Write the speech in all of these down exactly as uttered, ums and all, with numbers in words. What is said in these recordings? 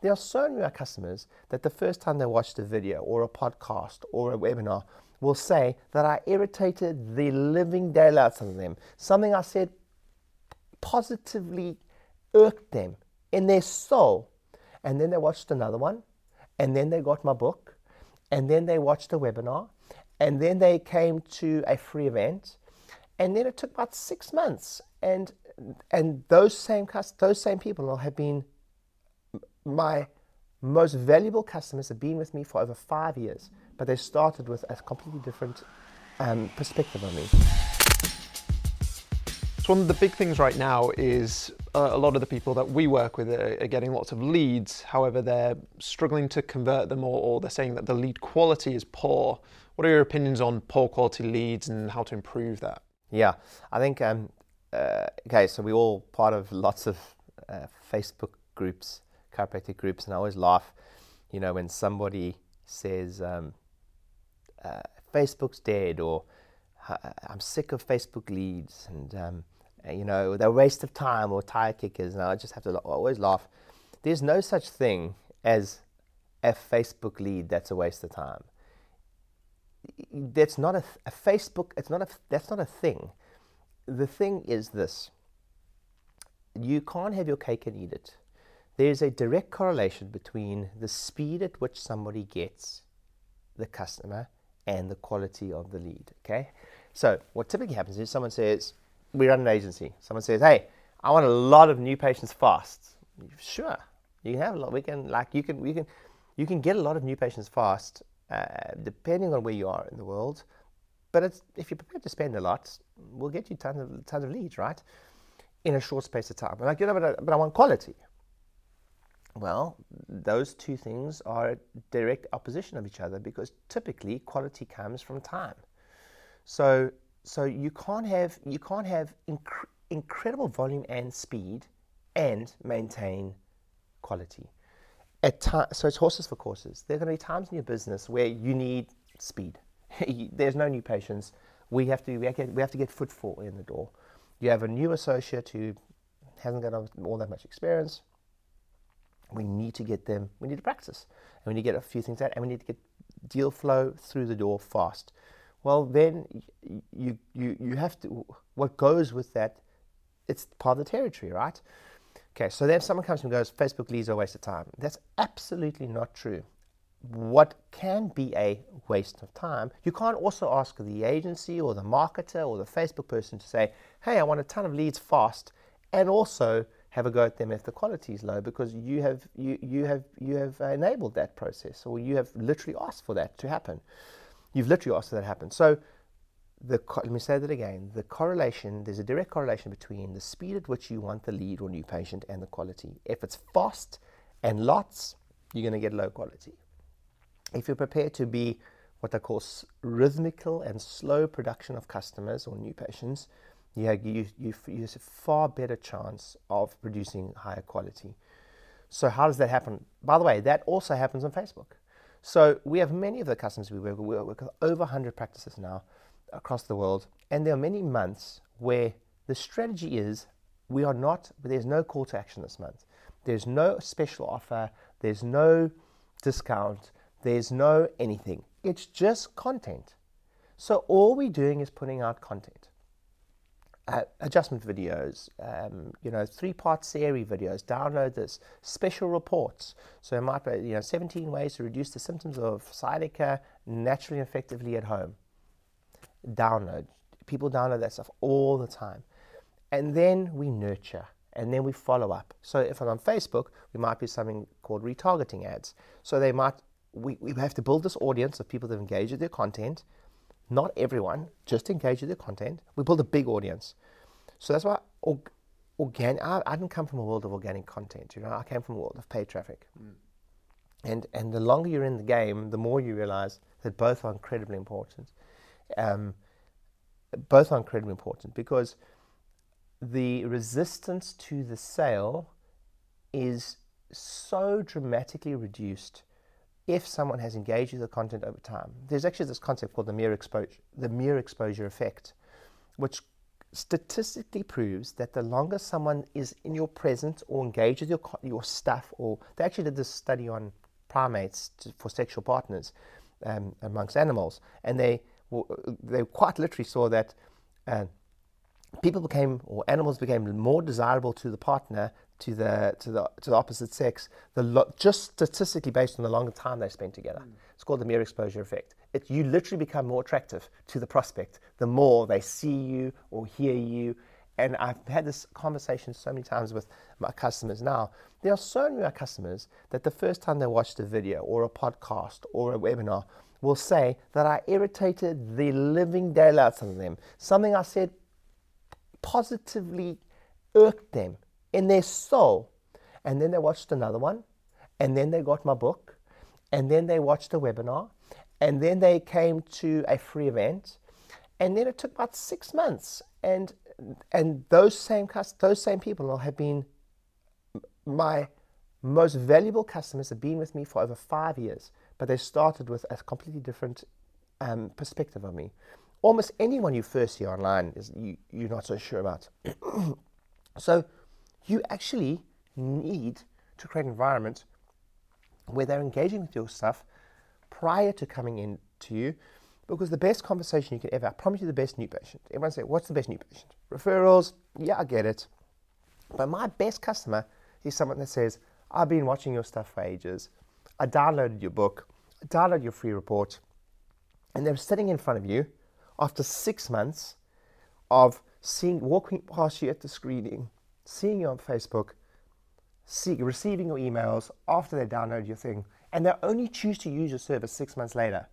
There are so many of our customers that the first time they watched a video or a podcast or a webinar will say that I irritated the living daylights out of them. Something I said positively irked them in their soul. And then they watched another one, and then they got my book, and then they watched a webinar, and then they came to a free event, and then it took about six months. And and those same those same people have been my most valuable customers, have been with me for over five years, but they started with a completely different um, perspective on me. So one of the big things right now is uh, a lot of the people that we work with are, are getting lots of leads. However, they're struggling to convert them, or, or they're saying that the lead quality is poor. What are your opinions on poor quality leads and how to improve that? Yeah, I think, um, uh, okay, so we're all part of lots of uh, Facebook groups, chiropractic groups, and I always laugh, you know, when somebody says, um, uh, Facebook's dead, or I'm sick of Facebook leads, and um, you know, they're a waste of time, or tire kickers, and I just have to always laugh. There's no such thing as a Facebook lead that's a waste of time. That's not a, a Facebook. It's not a. That's not a thing. The thing is this: you can't have your cake and eat it. There's a direct correlation between the speed at which somebody gets the customer and the quality of the lead. Okay, so what typically happens is someone says, we run an agency. Someone says, hey, I want a lot of new patients fast. Sure, you can have a lot. We can like you can we can you can get a lot of new patients fast, uh, depending on where you are in the world. But it's, if you're prepared to spend a lot, we'll get you tons of tons of leads, right, in a short space of time. Like, you know, but I, but I want quality. Well, those two things are direct opposition of each other, because typically quality comes from time. So so you can't have you can't have inc- incredible volume and speed and maintain quality. At time, so it's horses for courses. There are going to be times in your business where you need speed. There's no new patients. We have to we have to, we have to get footfall in the door. You have a new associate who hasn't got all that much experience. We need to get them, we need to practice, and we need to get a few things out, and we need to get deal flow through the door fast. Well, then you you you have to, what goes with that, it's part of the territory, right? Okay, so then someone comes and goes, Facebook leads are a waste of time. That's absolutely not true. What can be a waste of time, you can't also ask the agency or the marketer or the Facebook person to say, hey, I want a ton of leads fast, and also have a go at them if the quality is low, because you have you you have you have enabled that process, or you have literally asked for that to happen. You've literally asked for that to happen. So the let me say that again. The correlation, there's a direct correlation between the speed at which you want the lead or new patient and the quality. If it's fast and lots, you're going to get low quality. If you're prepared to be what I call rhythmical and slow production of customers or new patients, you have you, you, you have a far better chance of producing higher quality. So how does that happen? By the way, that also happens on Facebook. So we have many of the customers we work with. We work with over one hundred practices now across the world, and there are many months where the strategy is we are not, there's no call to action this month. There's no special offer. There's no discount. There's no anything. It's just content. So all we're doing is putting out content. Uh, adjustment videos, um, you know, three-part series videos, download this, special reports. So it might be, you know, seventeen ways to reduce the symptoms of sciatica naturally and effectively at home. Download. People download that stuff all the time. And then we nurture, and then we follow up. So if I'm on Facebook, we might be something called retargeting ads. So they might, we, we have to build this audience of people that engage with their content. Not everyone, just engage with their content. We build a big audience. So that's why org, organic, I, I didn't come from a world of organic content, you know, I came from a world of paid traffic. Mm. And and the longer you're in the game, the more you realize that both are incredibly important. Um, both are incredibly important, because the resistance to the sale is so dramatically reduced if someone has engaged with the content over time. There's actually this concept called the mere exposure, the mere exposure effect, which statistically proves that the longer someone is in your presence or engaged with your your stuff, or they actually did this study on primates to, for sexual partners um, amongst animals, and they they quite literally saw that uh, people became, or animals became, more desirable to the partner, to the to the to the opposite sex, the lo- just statistically based on the longer time they spent together. Mm. It's called the mere exposure effect. It, you literally become more attractive to the prospect the more they see you or hear you. And I've had this conversation so many times with my customers now. There are so many of my customers that the first time they watched a video or a podcast or a webinar will say that I irritated the living daylights out of them. Something I said positively irked them in their soul. And then they watched another one, and then they got my book, and then they watched a webinar, and then they came to a free event, and then it took about six months, and and those same those same people have been my most valuable customers, have been with me for over five years, but they started with a completely different um, perspective of me. Almost anyone you first see online is you, you're not so sure about. So you actually need to create an environment where they're engaging with your stuff prior to coming in to you, because the best conversation you can ever, I promise you the best new patient. Everyone say, what's the best new patient? Referrals, yeah, I get it. But my best customer is someone that says, I've been watching your stuff for ages. I downloaded your book, I downloaded your free report, and they're sitting in front of you after six months of seeing, walking past you at the screening, seeing you on Facebook, see, receiving your emails after they download your thing, and they only choose to use your service six months later.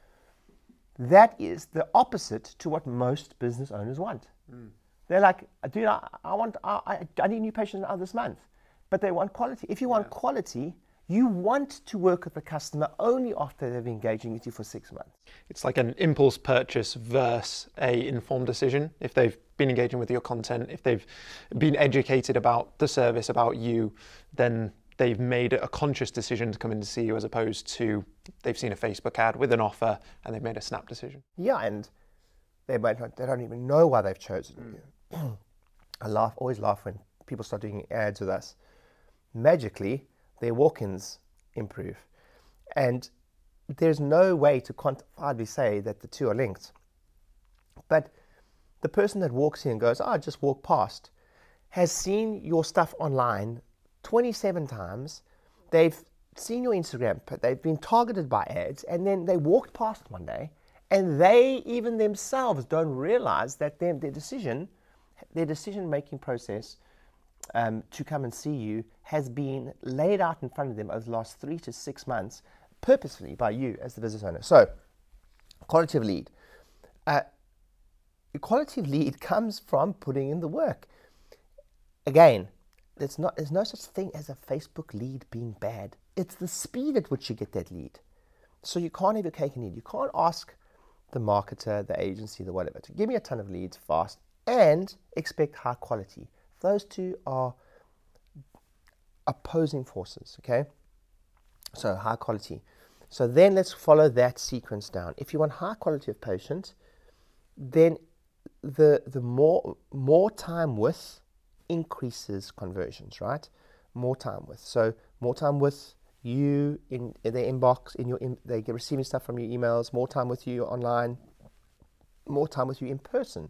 That is the opposite to what most business owners want. Mm. They're like, dude, I, I want, I, I need new patients now this month, but they want quality. If you want yeah. quality, you want to work with the customer only after they've been engaging with you for six months. It's like an impulse purchase versus a informed decision. If they've been engaging with your content, if they've been educated about the service, about you, then they've made a conscious decision to come in to see you, as opposed to they've seen a Facebook ad with an offer and they've made a snap decision. Yeah, and they might not, they don't even know why they've chosen you. I laugh, always laugh when people start doing ads with us. Magically, their walk-ins improve. And there's no way to quantifiably say that the two are linked. But the person that walks in and goes, oh, I just walked past, has seen your stuff online twenty-seven times. They've seen your Instagram, but they've been targeted by ads, and then they walked past one day, and they even themselves don't realize that their, their decision, their decision-making process Um, to come and see you has been laid out in front of them over the last three to six months purposefully by you as the business owner. So, quality of lead. Uh, quality of lead comes from putting in the work. Again, there's, not, there's no such thing as a Facebook lead being bad. It's the speed at which you get that lead. So you can't have your cake and eat. You can't ask the marketer, the agency, the whatever, to give me a ton of leads fast and expect high quality. Those two are opposing forces, okay? So high quality. So then let's follow that sequence down. If you want high quality of patient, then the the more more time with increases conversions, right? More time with. So more time with you in, in their inbox, in your in, they get receiving stuff from your emails. More time with you online. More time with you in person.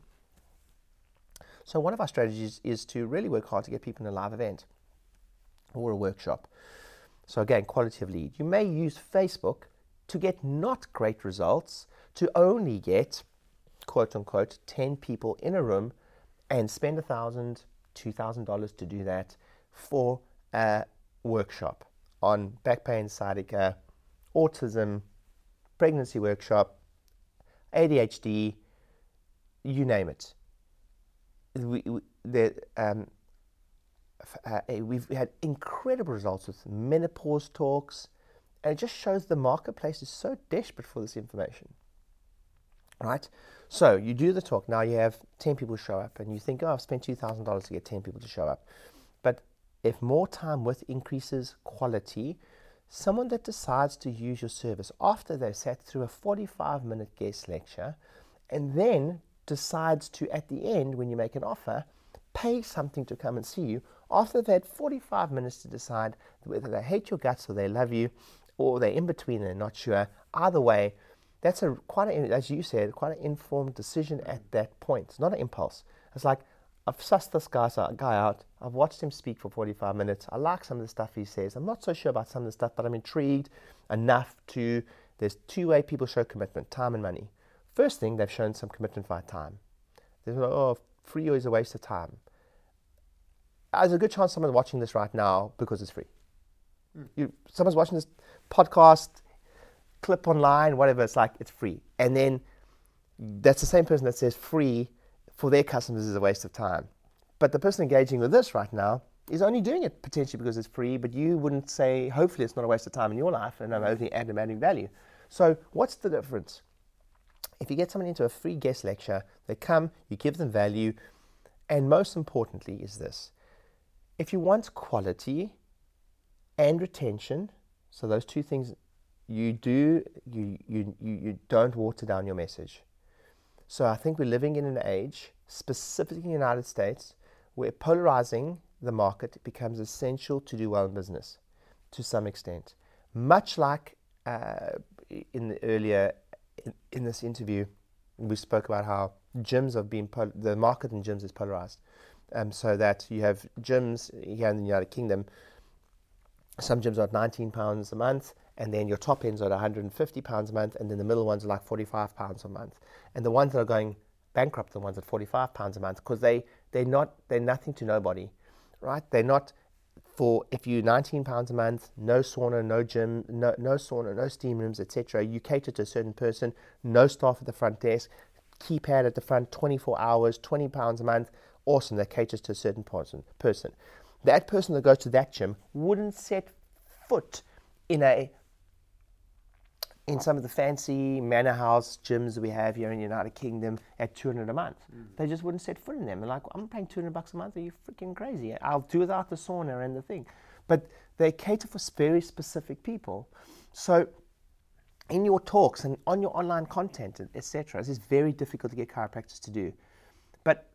So one of our strategies is to really work hard to get people in a live event or a workshop. So again, quality of lead. You may use Facebook to get not great results, to only get, quote unquote, ten people in a room and spend one thousand dollars, two thousand dollars to do that for a workshop on back pain, sciatica, autism, pregnancy workshop, A D H D, you name it. We, we, the, um, uh, we've had incredible results with menopause talks, and it just shows the marketplace is so desperate for this information, right? So you do the talk, now you have ten people show up, and you think, oh, I've spent two thousand dollars to get ten people to show up. But if more time with increases quality, someone that decides to use your service after they've sat through a forty-five minute guest lecture, and then decides to, at the end, when you make an offer, pay something to come and see you after they've had forty-five minutes to decide whether they hate your guts or they love you, or they're in between and they're not sure. Either way, that's a quite a, as you said, quite an informed decision at that point. It's not an impulse. It's like, I've sussed this guy, guy out. I've watched him speak for forty-five minutes. I like some of the stuff he says. I'm not so sure about some of the stuff, but I'm intrigued enough to, there's two ways people show commitment, time and money. First thing, they've shown some commitment via time. They're like, oh, free is a waste of time. There's a good chance someone's watching this right now because it's free. Mm. You, someone's watching this podcast, clip online, whatever, it's like, it's free. And then that's the same person that says free for their customers is a waste of time. But the person engaging with this right now is only doing it potentially because it's free, but you wouldn't say, hopefully it's not a waste of time in your life and I'm only adding, adding value. So what's the difference? If you get someone into a free guest lecture, they come, you give them value, and most importantly is this. If you want quality and retention, so those two things, you do, you, you, you, you don't water down your message. So I think we're living in an age, specifically in the United States, where polarizing the market becomes essential to do well in business, to some extent. Much like uh, in the earlier, in, in this interview, we spoke about how gyms have been, pol- the market in gyms is polarized. Um, so that you have gyms here in the United Kingdom, some gyms are at nineteen pounds a month, and then your top ends are at one hundred fifty pounds a month, and then the middle ones are like forty-five pounds a month. And the ones that are going bankrupt are the ones at forty-five pounds a month, because they, they're not, they're nothing to nobody, right? They're not for, if you're nineteen pounds a month, no sauna, no gym, no, no sauna, no steam rooms, et cetera. You cater to a certain person, no staff at the front desk, keypad at the front, twenty-four hours, twenty pounds a month. Awesome, that caters to a certain person. person. That person that goes to that gym wouldn't set foot in a in some of the fancy manor house gyms that we have here in the United Kingdom at two hundred a month. Mm. They just wouldn't set foot in them. They're like, I'm paying two hundred bucks a month. Are you freaking crazy? I'll do without the sauna and the thing. But they cater for very specific people. So in your talks and on your online content, et cetera, it's very difficult to get chiropractors to do. But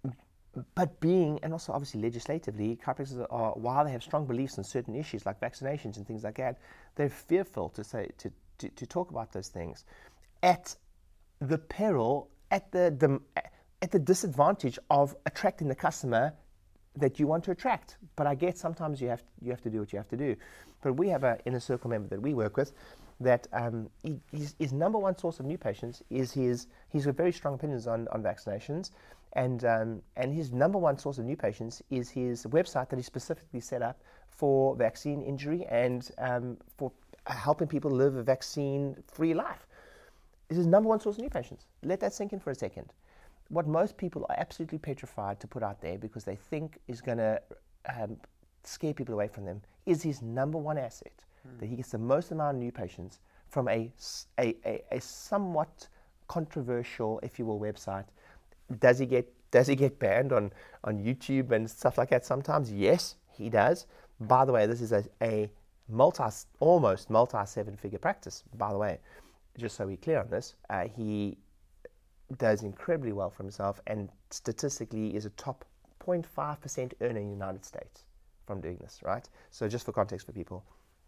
But being, and also obviously legislatively, chiropractors are, while they have strong beliefs in certain issues like vaccinations and things like that, they're fearful to say to, to, to talk about those things at the peril, at the, the at the disadvantage of attracting the customer that you want to attract. But I guess sometimes you have you have to do what you have to do. But we have an inner circle member that we work with that um, he, his, his number one source of new patients is his, he's got very strong opinions on, on vaccinations. And um, and his number one source of new patients is his website that he specifically set up for vaccine injury and um, for helping people live a vaccine-free life. It's his number one source of new patients. Let that sink in for a second. What most people are absolutely petrified to put out there because they think is going to um, scare people away from them is his number one asset, mm. that he gets the most amount of new patients from a, a, a, a somewhat controversial, if you will, website. Does he get does he get banned on, on YouTube and stuff like that sometimes? Yes, he does. By the way, this is a, a multi, almost multi seven-figure practice, by the way. Just so we're clear on this, uh, he does incredibly well for himself and statistically is a top zero point five percent earner in the United States from doing this, right? So just for context for people.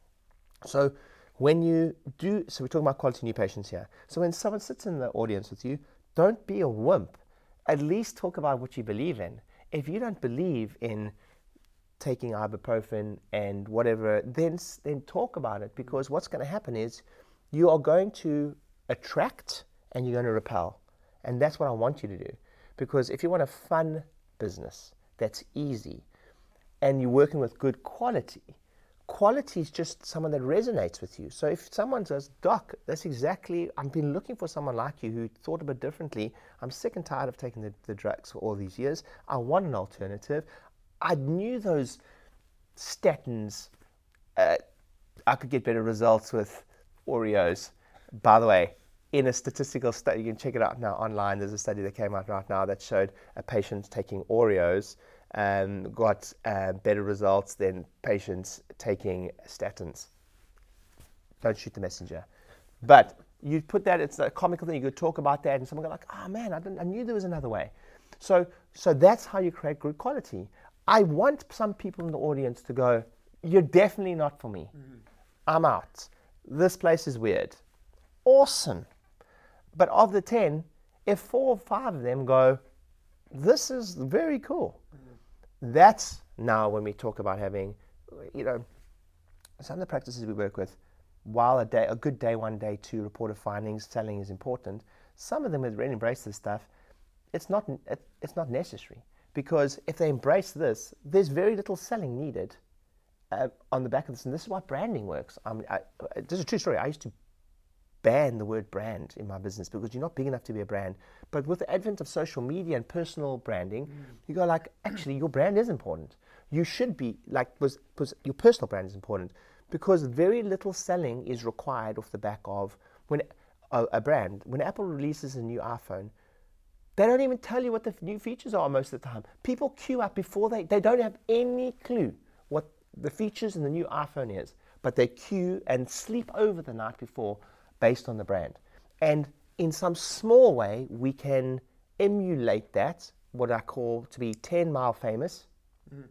So when you do, so we're talking about quality new patients here. So when someone sits in the audience with you, don't be a wimp. At least talk about what you believe in. If you don't believe in taking ibuprofen and whatever, then then talk about it, because what's going to happen is you are going to attract and you're going to repel. And that's what I want you to do. Because if you want a fun business that's easy and you're working with good quality, quality is just someone that resonates with you. So if someone says, Doc, that's exactly, I've been looking for someone like you who thought a bit differently. I'm sick and tired of taking the, the drugs for all these years. I want an alternative. I knew those statins, uh, I could get better results with Oreos. By the way, in a statistical study, you can check it out now online. There's a study that came out right now that showed a patient taking Oreos Um, got uh, better results than patients taking statins. Don't shoot the messenger. But You put that, it's a comical thing, you could talk about that and someone go like, oh man, I, didn't, I knew there was another way. So, so that's how you create good quality. I want some people in the audience to go, you're definitely not for me. Mm-hmm. I'm out. This place is weird. Awesome. But of the ten, if four or five of them go, this is very cool. Mm-hmm. That's now when we talk about having, you know, some of the practices we work with, while a day, a good day one, day two, report of findings, selling is important, some of them have really embraced this stuff. It's not, it, it's not necessary, because if they embrace this, there's very little selling needed uh, on the back of this. And this is why branding works. I mean, I, this is a true story. I used to ban the word brand in my business because you're not big enough to be a brand. But with the advent of social media and personal branding, mm. you go like, actually, your brand is important. You should be like, was, was your personal brand is important, because very little selling is required off the back of when a, a brand. When Apple releases a new iPhone, they don't even tell you what the new features are most of the time. People queue up before they, they don't have any clue what the features in the new iPhone is, but they queue and sleep over the night before based on the brand. And in some small way, we can emulate that, what I call to be ten mile famous. Mm.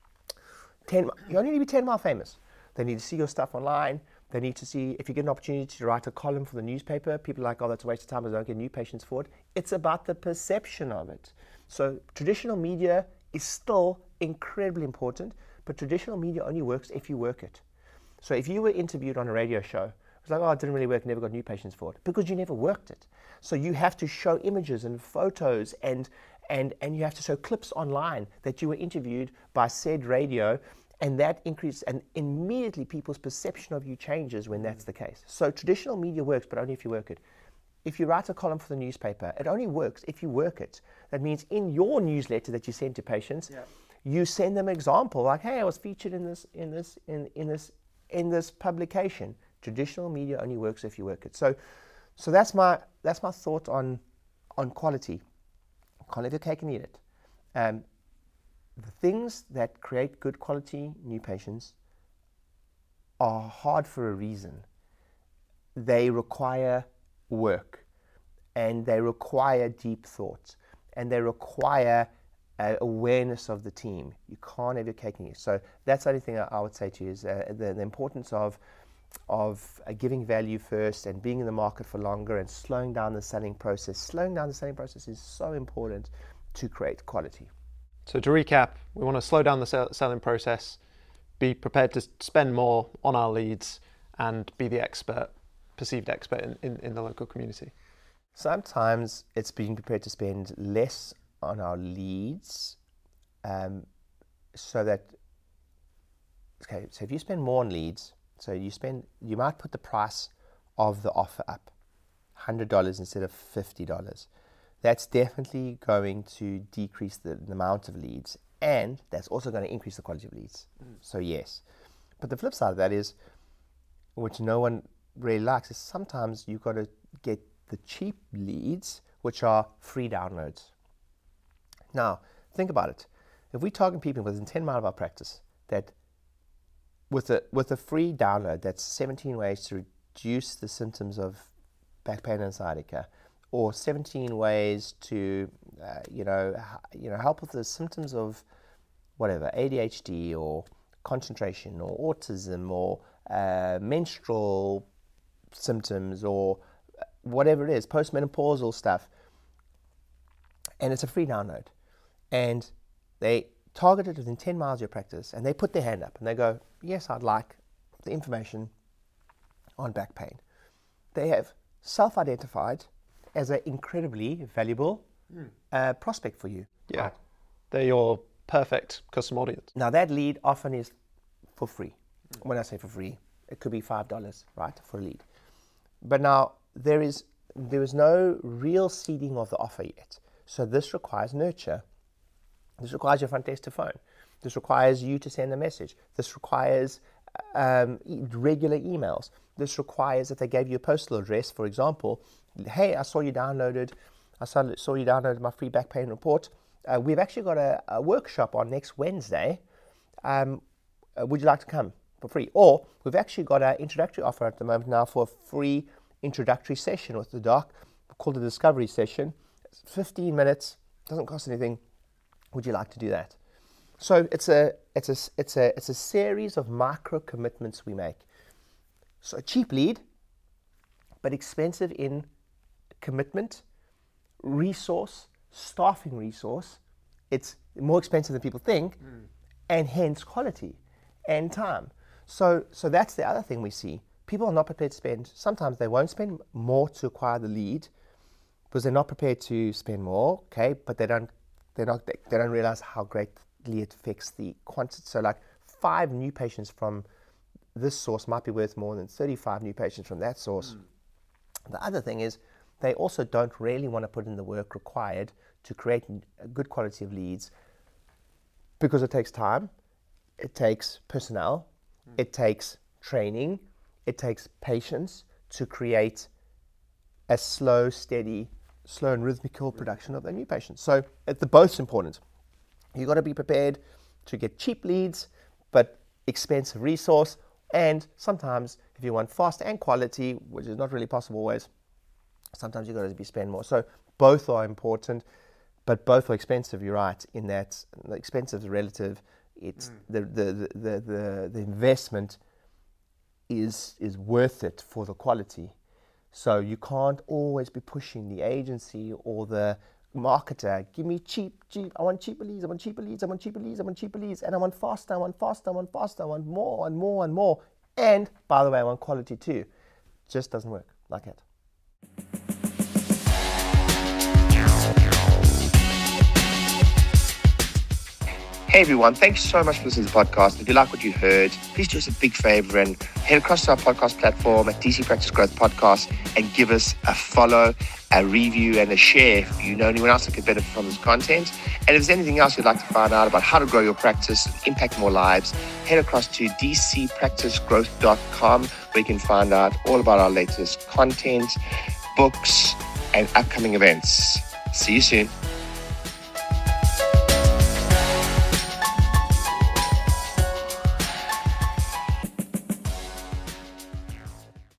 ten, you only need to be ten mile famous. They need to see your stuff online. They need to see, if you get an opportunity to write a column for the newspaper, people are like, oh, that's a waste of time, I don't get new patients for it. It's about the perception of it. So traditional media is still incredibly important, but traditional media only works if you work it. So if you were interviewed on a radio show, it's like, oh, it didn't really work, never got new patients for it, because you never worked it. So you have to show images and photos, and and and you have to show clips online that you were interviewed by said radio. And that increases, and immediately people's perception of you changes when that's the case. So traditional media works, but only if you work it. If you write a column for the newspaper, it only works if you work it. That means in your newsletter that you send to patients, yeah. you send them an example, like, hey, I was featured in this, in this, in, in this, in this publication. Traditional media only works if you work it. So, so that's my that's my thought on on quality. Can't have your cake and eat it. Um, The things that create good quality new patients are hard for a reason. They require work, and they require deep thought, and they require uh, awareness of the team. You can't have your cake and eat it. So that's the only thing I, I would say to you is uh, the, the importance of of uh, giving value first and being in the market for longer and slowing down the selling process. Slowing down the selling process is so important to create quality. So to recap, we want to slow down the sell- selling process, be prepared to spend more on our leads, and be the expert, perceived expert in, in, in the local community. Sometimes it's being prepared to spend less on our leads, um, so that, okay, so if you spend more on leads, so you spend, you might put the price of the offer up, one hundred dollars instead of fifty dollars. That's definitely going to decrease the, the amount of leads, and that's also going to increase the quality of leads. Mm. So yes. But the flip side of that is, which no one really likes, is sometimes you've got to get the cheap leads, which are free downloads. Now, think about it. If we target people within ten miles of our practice, that with a, with a free download, that's seventeen ways to reduce the symptoms of back pain and sciatica, or seventeen ways to, uh, you know, h- you know, help with the symptoms of whatever, A D H D or concentration or autism or uh, menstrual symptoms or whatever it is, postmenopausal stuff. And it's a free download. And they target it within ten miles of your practice, and they put their hand up and they go, yes, I'd like the information on back pain. They have self-identified as an incredibly valuable mm. uh, prospect for you. Yeah, right. They're your perfect customer audience. Now that lead often is for free. Mm. When I say for free, it could be five dollars, right, for a lead. But now there is there is no real seeding of the offer yet. So this requires nurture. This requires your front desk to phone. This requires you to send a message. This requires um, regular emails. This requires that they gave you a postal address, for example. Hey, I saw you downloaded, I saw, saw you downloaded my free back pain report. Uh, we've actually got a, a workshop on next Wednesday. Um, uh, would you like to come for free? Or we've actually got an introductory offer at the moment now for a free introductory session with the doc, called a discovery session. It's fifteen minutes, doesn't cost anything. Would you like to do that? So it's a it's a it's a it's a series of micro commitments we make. So a cheap lead, but expensive in commitment, resource, staffing resource. It's more expensive than people think, mm. and hence quality and time. So so that's the other thing we see. People are not prepared to spend, sometimes they won't spend more to acquire the lead because they're not prepared to spend more, okay, but they don't they're not they, they don't realize how greatly it affects the quantity. So like five new patients from this source might be worth more than thirty-five new patients from that source. Mm. The other thing is they also don't really want to put in the work required to create a good quality of leads because it takes time, it takes personnel, mm. it takes training, it takes patience to create a slow, steady, slow and rhythmical production of the new patients. So it's the both important. You've got to be prepared to get cheap leads, but expensive resource. And sometimes if you want fast and quality, which is not really possible always, sometimes you've got to be spend more. So both are important, but both are expensive. You're right in that the expensive is relative. It's mm. the, the, the, the, the, the investment is is worth it for the quality. So you can't always be pushing the agency or the marketer, give me cheap, cheap, I want cheaper leads, I want cheaper leads, I want cheaper leads, I want cheaper leads, and I want faster, I want faster, I want faster, I want more and more and more. And by the way, I want quality too. Just doesn't work like that. Hey everyone, thanks so much for listening to the podcast. If you like what you heard, please do us a big favor and head across to our podcast platform at D C Practice Growth Podcast and give us a follow, a review, and a share if you know anyone else that could benefit from this content. And if there's anything else you'd like to find out about how to grow your practice, impact more lives, head across to d c practice growth dot com where you can find out all about our latest content, books, and upcoming events. See you soon.